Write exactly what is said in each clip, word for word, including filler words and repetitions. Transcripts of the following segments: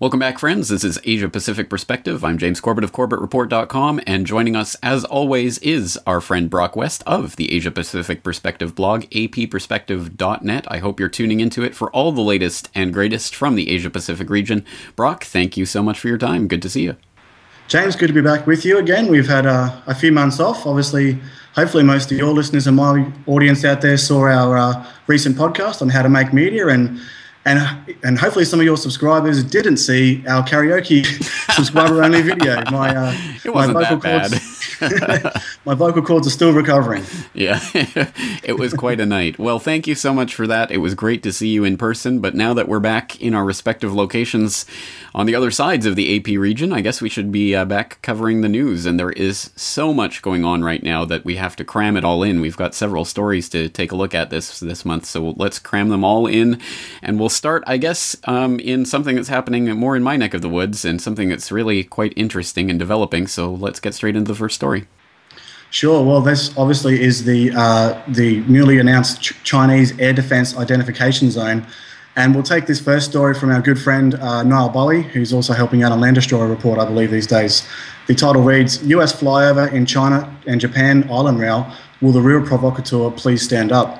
Welcome back, friends. This is Asia Pacific Perspective. I'm James Corbett of Corbett Report dot com, and joining us, as always, is our friend Brock West of the Asia Pacific Perspective blog, A P perspective dot net. I hope you're tuning into it for all the latest and greatest from the Asia Pacific region. Brock, thank you so much for your time. Good to see you. James, good to be back with you again. We've had uh, a few months off. Obviously, hopefully most of your listeners and my audience out there saw our uh, recent podcast on how to make media, and And and hopefully some of your subscribers didn't see our karaoke subscriber-only video. My uh, it wasn't my vocal that cords, bad. my vocal cords are still recovering. Yeah, it was quite a night. Well, thank you so much for that. It was great to see you in person. But now that we're back in our respective locations on the other sides of the A P region, I guess we should be uh, back covering the news. And there is so much going on right now that we have to cram it all in. We've got several stories to take a look at this this month, so let's cram them all in, and we'll start, I guess, um, in something that's happening more in my neck of the woods and something that's really quite interesting and developing. So let's get straight into the first story. Sure. Well, this obviously is the uh, the newly announced Ch- Chinese Air Defense Identification Zone. And we'll take this first story from our good friend uh, Niall Bowie, who's also helping out on Land Destroyer Report, I believe, these days. The title reads, U S flyover in China and Japan island rail. Will the real provocateur please stand up?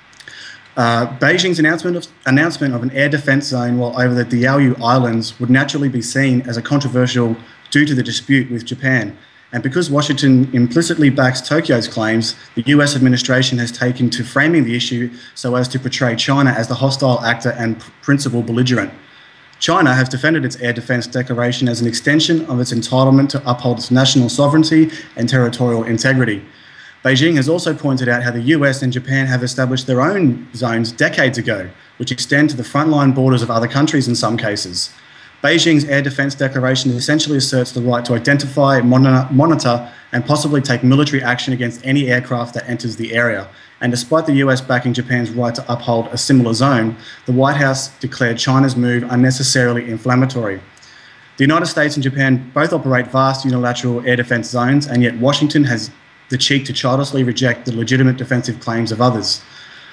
Uh, Beijing's announcement of, announcement of an air defence zone while over the Diaoyu Islands would naturally be seen as a controversial due to the dispute with Japan. And because Washington implicitly backs Tokyo's claims, the U S administration has taken to framing the issue so as to portray China as the hostile actor and principal belligerent. China has defended its air defence declaration as an extension of its entitlement to uphold its national sovereignty and territorial integrity. Beijing has also pointed out how the U S and Japan have established their own zones decades ago, which extend to the frontline borders of other countries in some cases. Beijing's Air Defense Declaration essentially asserts the right to identify, monitor, and possibly take military action against any aircraft that enters the area. And despite the U S backing Japan's right to uphold a similar zone, the White House declared China's move unnecessarily inflammatory. The United States and Japan both operate vast unilateral air defense zones, and yet Washington has the cheek to childishly reject the legitimate defensive claims of others.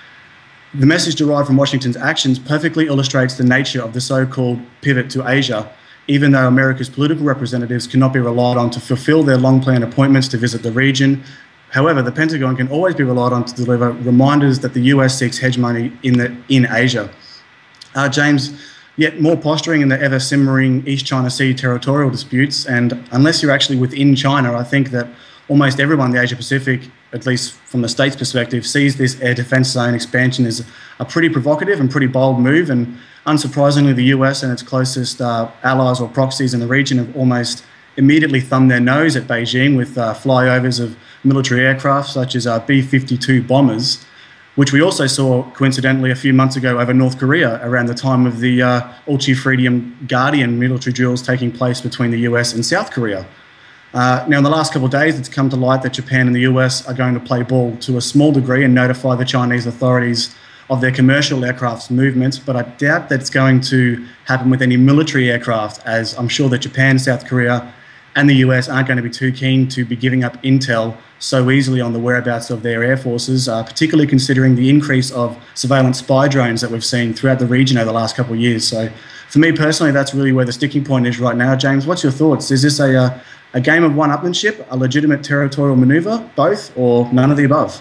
The message derived from Washington's actions perfectly illustrates the nature of the so-called pivot to Asia, even though America's political representatives cannot be relied on to fulfill their long-planned appointments to visit the region. However, the Pentagon can always be relied on to deliver reminders that the U S seeks hegemony in, the, in Asia. Uh, James, yet more posturing in the ever-simmering East China Sea territorial disputes, and unless you're actually within China, I think that almost everyone in the Asia-Pacific, at least from the state's perspective, sees this air defence zone expansion as a pretty provocative and pretty bold move. And unsurprisingly, the U S and its closest uh, allies or proxies in the region have almost immediately thumbed their nose at Beijing with uh, flyovers of military aircraft such as uh, B fifty-two bombers, which we also saw coincidentally a few months ago over North Korea around the time of the uh, Ultra-Freedom Guardian military drills taking place between the U S and South Korea. Uh, now, in the last couple of days, it's come to light that Japan and the U S are going to play ball to a small degree and notify the Chinese authorities of their commercial aircraft's movements, but I doubt that it's going to happen with any military aircraft, as I'm sure that Japan, South Korea and the U S aren't going to be too keen to be giving up intel so easily on the whereabouts of their air forces, uh, particularly considering the increase of surveillance spy drones that we've seen throughout the region over the last couple of years. So for me personally, that's really where the sticking point is right now. James, what's your thoughts? Is this a... Uh, A game of one-upmanship, a legitimate territorial manoeuvre, both, or none of the above?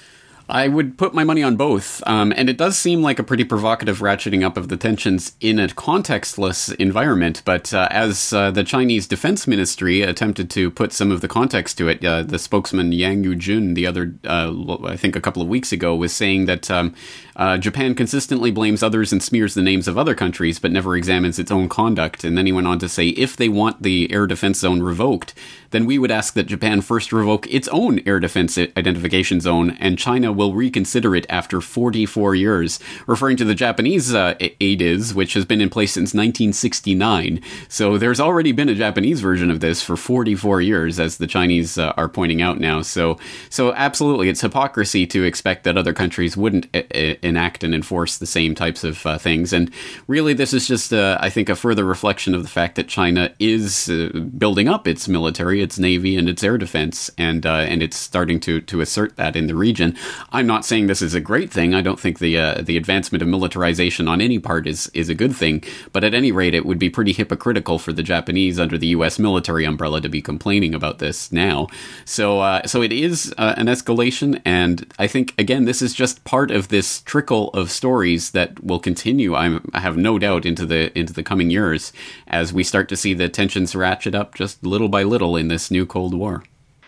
I would put my money on both, um, and it does seem like a pretty provocative ratcheting up of the tensions in a contextless environment, but uh, as uh, the Chinese Defense Ministry attempted to put some of the context to it, uh, the spokesman Yang Yujun the other, uh, I think a couple of weeks ago, was saying that um, uh, Japan consistently blames others and smears the names of other countries, but never examines its own conduct. And then he went on to say, if they want the air defense zone revoked, then we would ask that Japan first revoke its own air defense identification zone, and China will reconsider it after forty-four years, referring to the Japanese uh, A D I S, which has been in place since nineteen sixty-nine. So there's already been a Japanese version of this for forty-four years, as the Chinese uh, are pointing out now. So, so absolutely, it's hypocrisy to expect that other countries wouldn't e- e- enact and enforce the same types of uh, things. And really, this is just, uh, I think, a further reflection of the fact that China is uh, building up its military, its navy, and its air defense, and uh, and it's starting to to assert that in the region. I'm not saying this is a great thing. I don't think the uh, the advancement of militarization on any part is, is a good thing. But at any rate, it would be pretty hypocritical for the Japanese under the U S military umbrella to be complaining about this now. So uh, so it is uh, an escalation, and I think, again, this is just part of this trickle of stories that will continue, I'm, I have no doubt, into the into the coming years as we start to see the tensions ratchet up just little by little in this new Cold War.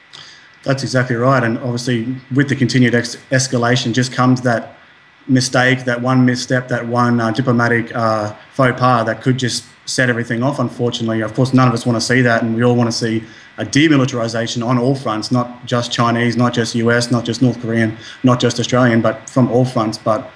That's exactly right. And obviously, with the continued ex- escalation just comes that mistake, that one misstep, that one uh, diplomatic uh, faux pas that could just set everything off, unfortunately. Of course, none of us want to see that, and we all want to see a demilitarization on all fronts, not just Chinese, not just U S, not just North Korean, not just Australian, but from all fronts. But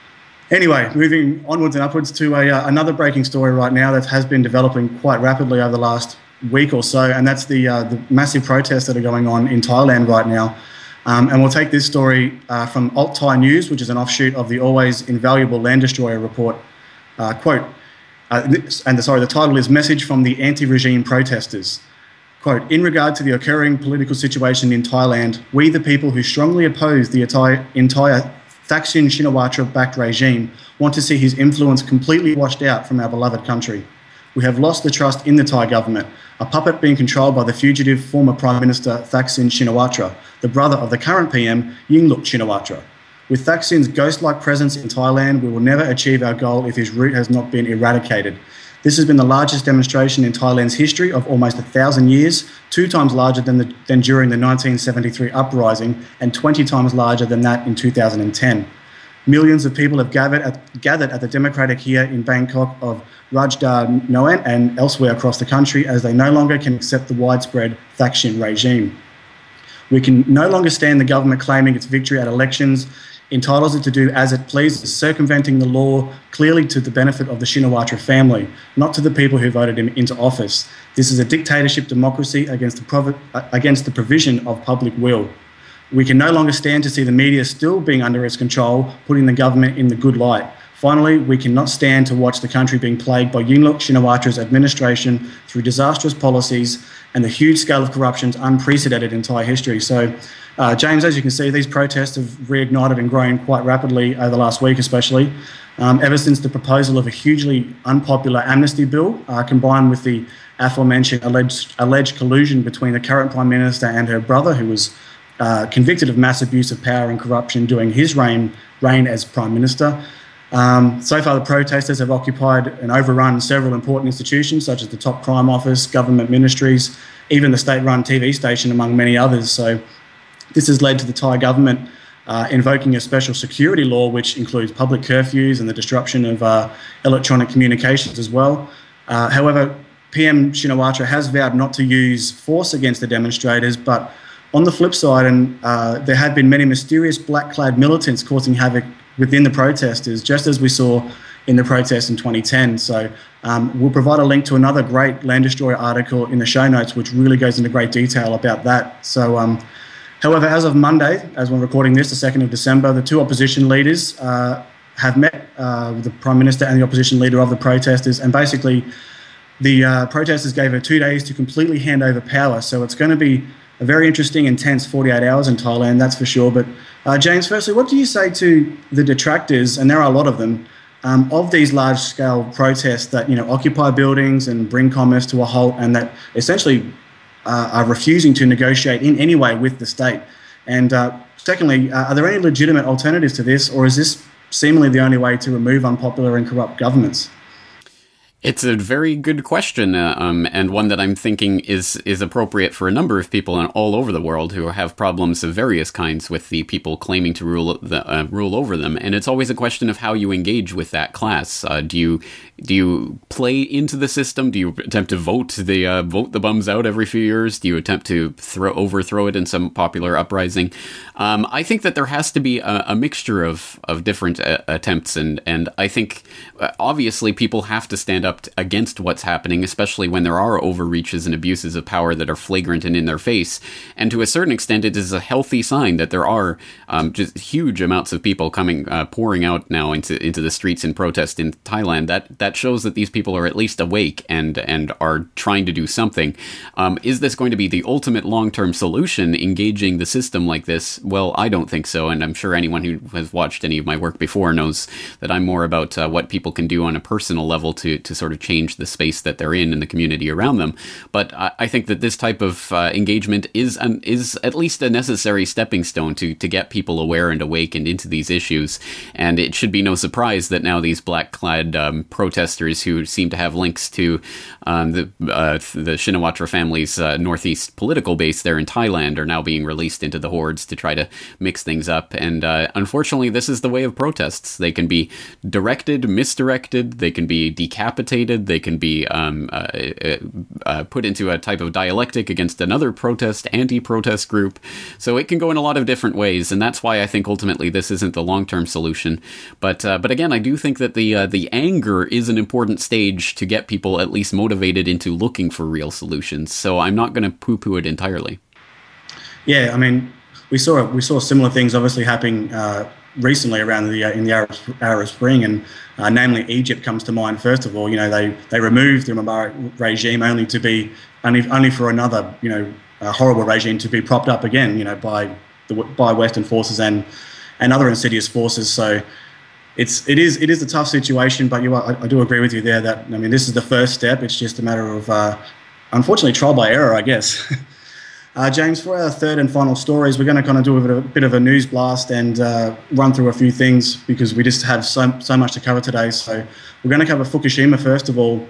anyway, moving onwards and upwards to a, uh, another breaking story right now that has been developing quite rapidly over the last week or so, and that's the, uh, the massive protests that are going on in Thailand right now. Um, and we'll take this story uh, from Alt Thai News, which is an offshoot of the always invaluable Land Destroyer report. Uh, quote, uh, and the, sorry, the title is Message from the Anti-Regime Protesters. Quote, in regard to the occurring political situation in Thailand, we, the people who strongly oppose the entire, entire Thaksin Shinawatra-backed regime, want to see his influence completely washed out from our beloved country. We have lost the trust in the Thai government, a puppet being controlled by the fugitive former Prime Minister Thaksin Shinawatra, the brother of the current P M, Yingluck Shinawatra. With Thaksin's ghost-like presence in Thailand, we will never achieve our goal if his root has not been eradicated. This has been the largest demonstration in Thailand's history of almost a thousand years, two times larger than, the, than during the nineteen seventy-three uprising and twenty times larger than that in two thousand ten. Millions of people have gathered at, gathered at the Democratic here in Bangkok of Rajdar Noan and elsewhere across the country as they no longer can accept the widespread Thaksin regime. We can no longer stand the government claiming its victory at elections entitles it to do as it pleases, circumventing the law clearly to the benefit of the Shinawatra family, not to the people who voted him into office. This is a dictatorship democracy against the, provi- against the provision of public will. We can no longer stand to see the media still being under its control, putting the government in the good light. Finally, we cannot stand to watch the country being plagued by Yingluck Shinawatra's administration through disastrous policies and the huge scale of corruption unprecedented in Thai history. So, uh, James, as you can see, these protests have reignited and grown quite rapidly over the last week especially, um, ever since the proposal of a hugely unpopular amnesty bill, uh, combined with the aforementioned alleged, alleged collusion between the current Prime Minister and her brother, who was uh, convicted of mass abuse of power and corruption during his reign, reign as Prime Minister. Um, so far, the protesters have occupied and overrun several important institutions, such as the Top Crime Office, government ministries, even the state-run T V station, among many others. So this has led to the Thai government uh, invoking a special security law, which includes public curfews and the disruption of uh, electronic communications as well. Uh, however, P M Shinawatra has vowed not to use force against the demonstrators, but on the flip side, and uh, there have been many mysterious black-clad militants causing havoc within the protesters, just as we saw in the protests in twenty ten. So um, we'll provide a link to another great Land Destroyer article in the show notes, which really goes into great detail about that. So, um, however, as of Monday, as we're recording this, the second of December, the two opposition leaders uh, have met uh, with the Prime Minister and the opposition leader of the protesters, and basically the uh, protesters gave her two days to completely hand over power. So it's going to be a very interesting, intense forty-eight hours in Thailand, that's for sure. But uh, James, firstly, what do you say to the detractors, and there are a lot of them, um, of these large-scale protests that, you know, occupy buildings and bring commerce to a halt, and that essentially uh, are refusing to negotiate in any way with the state? And uh, secondly, uh, are there any legitimate alternatives to this, or is this seemingly the only way to remove unpopular and corrupt governments? It's a very good question, uh, um, and one that I'm thinking is is appropriate for a number of people all over the world who have problems of various kinds with the people claiming to rule the, uh, rule over them. And it's always a question of how you engage with that class. Uh, do you do you play into the system? Do you attempt to vote the uh, vote the bums out every few years? Do you attempt to throw overthrow it in some popular uprising? Um, I think that there has to be a, a mixture of of different uh, attempts, and and I think uh, obviously people have to stand up t- against what's happening, especially when there are overreaches and abuses of power that are flagrant and in their face. And to a certain extent, it is a healthy sign that there are um, just huge amounts of people coming, uh, pouring out now into into the streets in protest in Thailand. That that shows that these people are at least awake and and are trying to do something. Um, is this going to be the ultimate long-term solution, engaging the system like this? Well, I don't think so, and I'm sure anyone who has watched any of my work before knows that I'm more about uh, what people can do on a personal level to to sort of change the space that they're in and the community around them. But I, I think that this type of uh, engagement is an, is at least a necessary stepping stone to to get people aware and awake and into these issues. And it should be no surprise that now these black-clad um, protesters who seem to have links to um, the uh, the Shinawatra family's uh, northeast political base there in Thailand are now being released into the hordes to try to mix things up. And uh, unfortunately, this is the way of protests. They can be directed, misdirected, they can be decapitated, they can be um, uh, uh, uh, put into a type of dialectic against another protest, anti-protest group. So it can go in a lot of different ways, and that's why I think ultimately this isn't the long-term solution. But uh, but again, I do think that the uh, the anger is an important stage to get people at least motivated into looking for real solutions. So I'm not going to poo-poo it entirely. Yeah, I mean, we saw we saw similar things obviously happening uh, recently around the uh, in the Arab, Arab Spring, and uh, namely Egypt comes to mind. First of all, you know, they they removed the Mubarak regime only to be only only for another you know uh, horrible regime to be propped up again, you know, by the by Western forces and and other insidious forces. So it's it is it is a tough situation, but you are, I, I do agree with you there that I mean this is the first step. It's just a matter of uh, unfortunately trial by error, I guess. Uh, James, for our third and final stories, we're going to kind of do a bit of a, bit of a news blast and uh, run through a few things because we just have so, so much to cover today. So we're going to cover Fukushima first of all,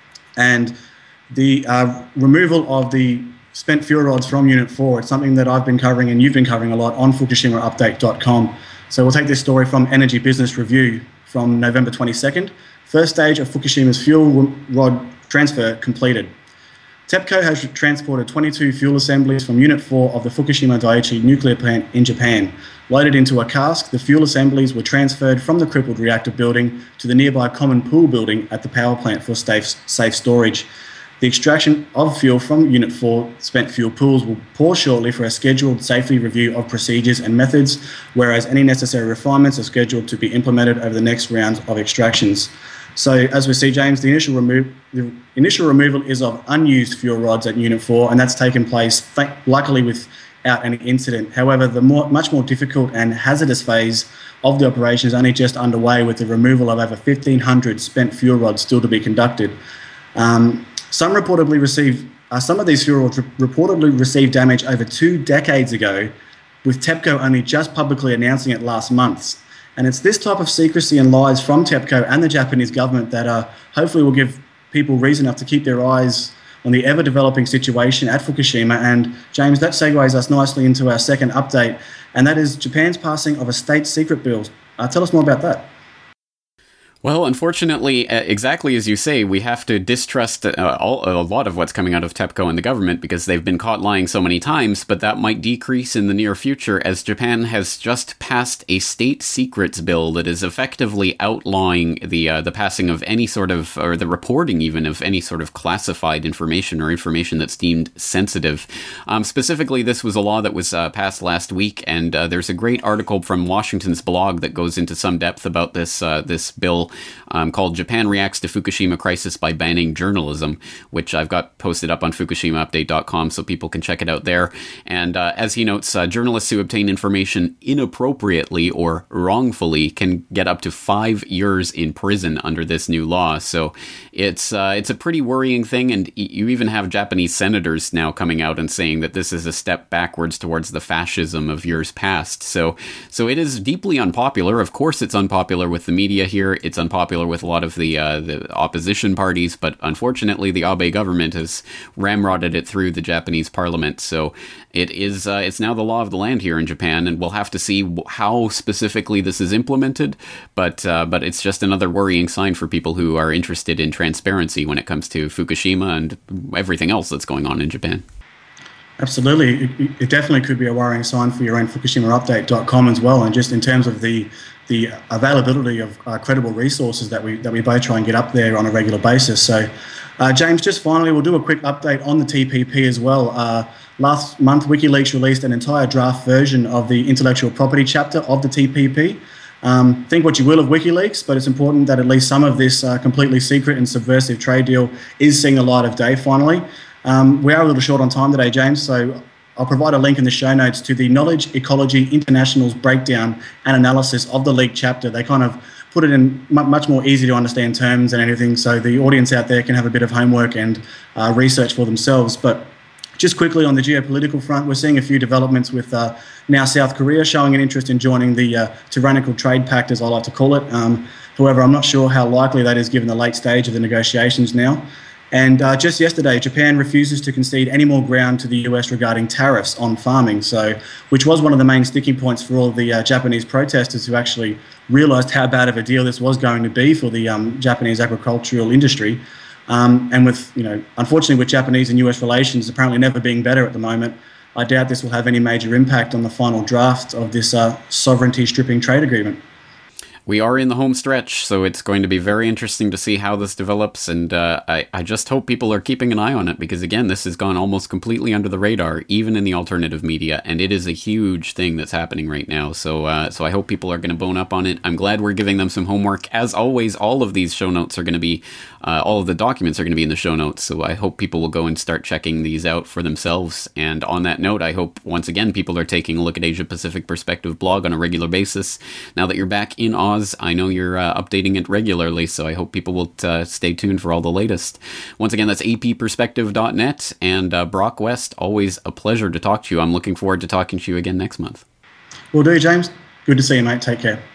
and the uh, removal of the spent fuel rods from Unit four. It's something that I've been covering and you've been covering a lot on Fukushima Update dot com. So we'll take this story from Energy Business Review from November twenty-second. First stage of Fukushima's fuel rod transfer completed. TEPCO has transported twenty-two fuel assemblies from Unit four of the Fukushima Daiichi nuclear plant in Japan. Loaded into a cask, the fuel assemblies were transferred from the crippled reactor building to the nearby common pool building at the power plant for safe, safe storage. The extraction of fuel from Unit four spent fuel pools will pause shortly for a scheduled safety review of procedures and methods, whereas any necessary refinements are scheduled to be implemented over the next rounds of extractions. So as we see, James, the initial, remo- the initial removal is of unused fuel rods at Unit four, and that's taken place, th- luckily, without any incident. However, the more, much more difficult and hazardous phase of the operation is only just underway, with the removal of over fifteen hundred spent fuel rods still to be conducted. Um, some reportedly received, uh, some of these fuel rods re- reportedly received damage over two decades ago, with TEPCO only just publicly announcing it last month. And it's this type of secrecy and lies from TEPCO and the Japanese government that uh, hopefully will give people reason enough to keep their eyes on the ever-developing situation at Fukushima. And James, that segues us nicely into our second update, and that is Japan's passing of a state secret bill. Uh, tell us more about that. Well, unfortunately, uh, exactly as you say, we have to distrust uh, all, a lot of what's coming out of TEPCO and the government because they've been caught lying so many times, but that might decrease in the near future as Japan has just passed a state secrets bill that is effectively outlawing the uh, the passing of any sort of, or the reporting even of any sort of classified information or information that's deemed sensitive. Um, specifically, this was a law that was uh, passed last week, and uh, there's a great article from Washington's blog that goes into some depth about this uh, this bill. Um, called Japan Reacts to Fukushima Crisis by Banning Journalism, which I've got posted up on Fukushima Update dot com so people can check it out there. And uh, as he notes, uh, journalists who obtain information inappropriately or wrongfully can get up to five years in prison under this new law. So it's uh, it's a pretty worrying thing, and you even have Japanese senators now coming out and saying that this is a step backwards towards the fascism of years past. So, so it is deeply unpopular. Of course it's unpopular with the media here. It's unpopular with a lot of the uh, the opposition parties, but unfortunately the Abe government has ramrodded it through the Japanese parliament. So it is uh, it's now the law of the land here in Japan, and we'll have to see how specifically this is implemented. But uh, but it's just another worrying sign for people who are interested in transparency when it comes to Fukushima and everything else that's going on in Japan. Absolutely. It, it definitely could be a worrying sign for your own Fukushima Update dot com as well. And just in terms of the the availability of uh, credible resources that we that we both try and get up there on a regular basis. So, uh, James, just finally, we'll do a quick update on the T P P as well. Uh, last month, WikiLeaks released an entire draft version of the intellectual property chapter of the T P P. Um, think what you will of WikiLeaks, but it's important that at least some of this uh, completely secret and subversive trade deal is seeing the light of day finally. Um, we are a little short on time today, James, so I'll provide a link in the show notes to the Knowledge Ecology International's breakdown and analysis of the leaked chapter. They kind of put it in much more easy to understand terms and everything, so the audience out there can have a bit of homework and uh, research for themselves. But just quickly on the geopolitical front, we're seeing a few developments with uh, now South Korea showing an interest in joining the uh, Tyrannical Trade Pact, as I like to call it. Um, however, I'm not sure how likely that is given the late stage of the negotiations now. And uh, just yesterday, Japan refuses to concede any more ground to the U S regarding tariffs on farming, so which was one of the main sticking points for all the uh, Japanese protesters who actually realised how bad of a deal this was going to be for the um, Japanese agricultural industry. Um, and with, you know, unfortunately with Japanese and U S relations apparently never being better at the moment, I doubt this will have any major impact on the final draft of this uh, sovereignty stripping trade agreement. We are in the home stretch, so it's going to be very interesting to see how this develops, and uh, I, I just hope people are keeping an eye on it, because again, this has gone almost completely under the radar, even in the alternative media, and it is a huge thing that's happening right now, so uh, so I hope people are going to bone up on it. I'm glad we're giving them some homework. As always, all of these show notes are going to be, uh, all of the documents are going to be in the show notes, so I hope people will go and start checking these out for themselves, and on that note, I hope, once again, people are taking a look at Asia Pacific Perspective blog on a regular basis. Now that you're back in Oz, I know you're uh, updating it regularly, so I hope people will uh, stay tuned for all the latest. Once again, that's a p perspective dot net, and uh, Brock West, always a pleasure to talk to you. I'm looking forward to talking to you again next month. Will do, James. Good to see you, mate. Take care.